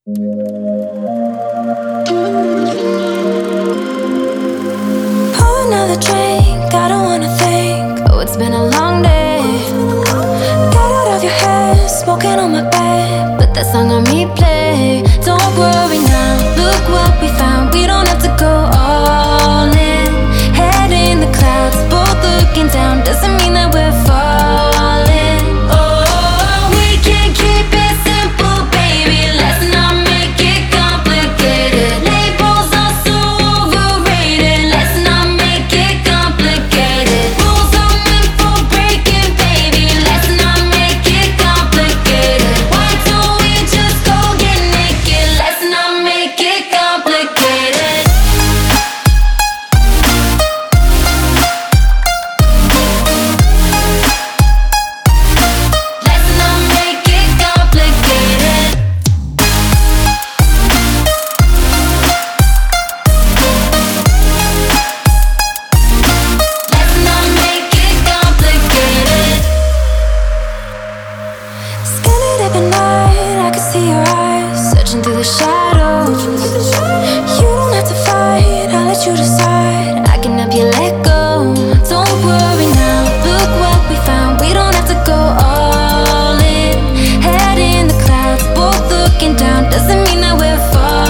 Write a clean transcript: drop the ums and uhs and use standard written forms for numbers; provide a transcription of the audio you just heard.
Pour another drink, I don't wanna think. Oh, it's been a long day. Get out of your head, smoking on my bed. Put that song on replay. Don't worry now, look what we found. We don't have to go all in. Head in the clouds, both looking down. Doesn't mean that we're falling. Oh, we can keep it simple, baby. Let's not make it complicated. Labels are so overrated. Let's not make it complicated. Rules are meant for breaking, baby. Let's not make it complicated. Why don't we just go get naked? Let's not make it complicated. Let's not make it complicated. Let's not make it complicated. Scanning up at night, I can see your eyes searching through the shadows. You don't have to fight, I'll let you decide. I can help you let go. Don't worry now, look what we found. We don't have to go all in. Head in the clouds, both looking down. Doesn't mean that we're falling.